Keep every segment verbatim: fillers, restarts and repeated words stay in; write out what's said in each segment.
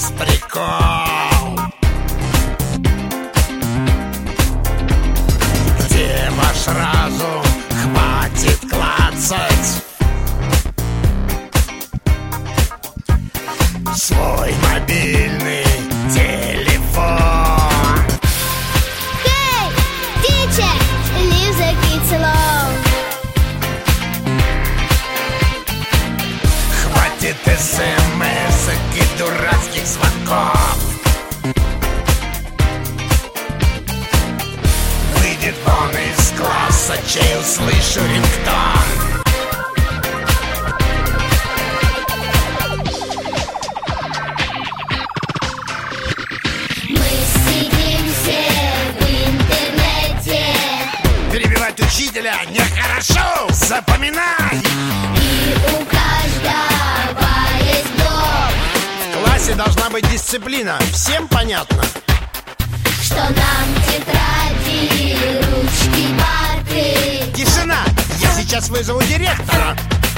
есть прикол. Где ваш разум? Хватит клацать свой мобильный телефон. Hey, teacher, leave the kids alone. Хватит смс-ок и дурацких звонков. Выйдет он из класса, чей услышу рингтон. Перебивать учителя нехорошо, запоминай. И у каждого есть блок. В классе должна быть дисциплина, всем понятно? Что нам тетради, ручки, парты. Тишина, я сейчас вызову директора.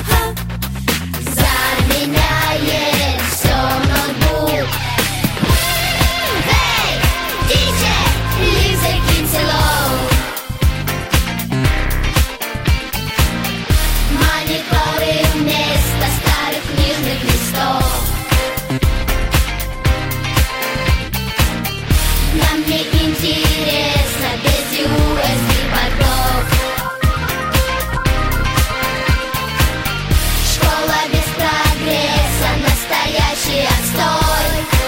Заменяет все ноутбук. Hey, teacher, leave the kids alone. Мониторы вместо старых книжных листов. Нам не интересно без ю эс би-портов. Школа без прогресса, настоящий отстой.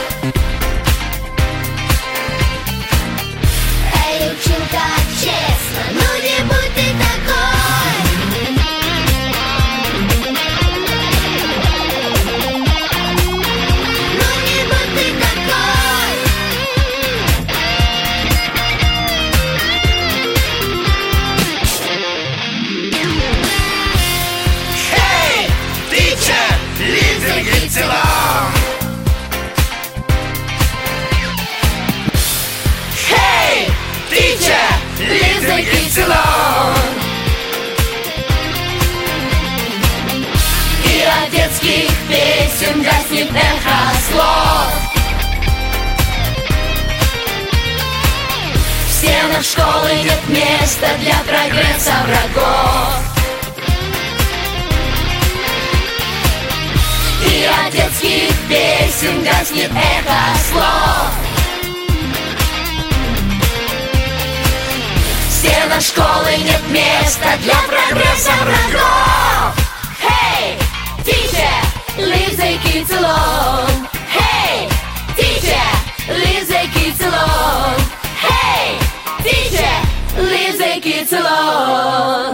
Эй, училка, честно, ну не будь ты такой. Ну не будь ты такой. Hey, teacher, leave the kids alone. Hey, teacher, leave the kids alone. И от детских песен гаснет эхо слов. В стенах школы нет места для прогресса врагов. И от детских песен гаснет эхо слов. В стенах школы нет места для прогресса врагов. Hey, teacher, leave the kids alone. Hey, teacher, leave the kids alone. Hey, teacher, leave the kids alone.